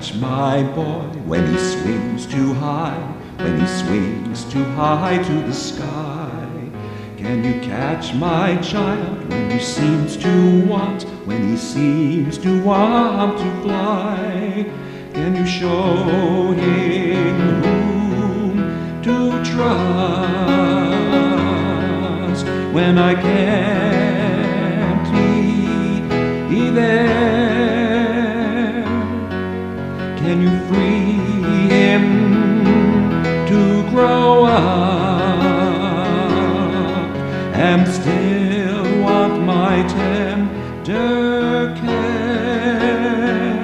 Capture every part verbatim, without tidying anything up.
catch my boy when he swings too high, when he swings too high to the sky? Can you catch my child when he seems to want, when he seems to want to fly? Can you show him whom to trust when I can't be there? Can you free him to grow up and still want my tender care?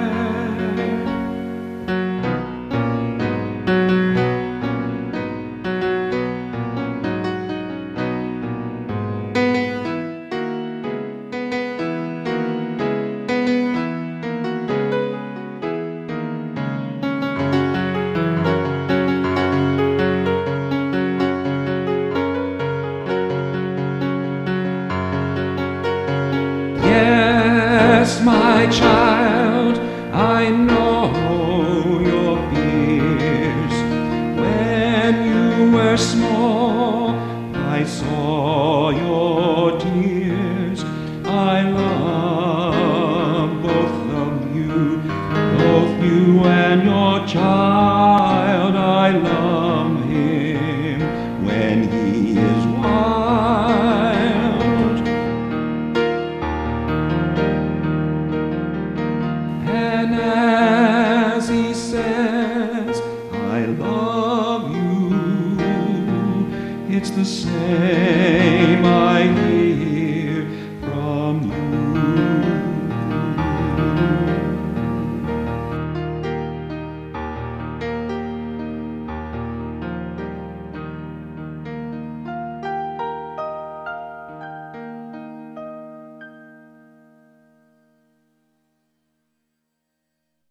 Yes, my child, I know your fears. When you were small, I saw your tears. I love both of you, both you and your child. I love him when he is wild. And as he says, I love you, it's the same